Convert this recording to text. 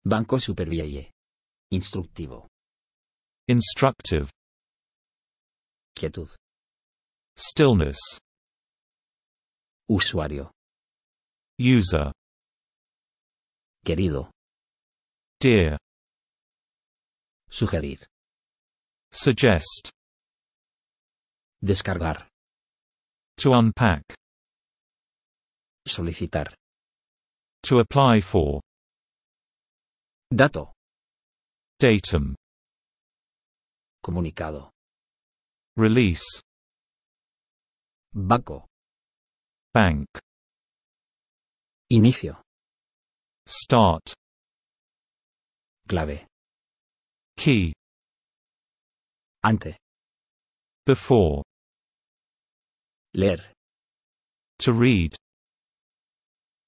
Banco supervieille. Instructivo. Instructive. Quietud. Stillness. Usuario. User. Querido. Dear. Sugerir. Suggest. Descargar. To unpack. Solicitar. To apply for. Dato. Datum. Comunicado. Release. Banco. Bank. Inicio. Start. Clave. Key. Ante. Before. Leer. To read.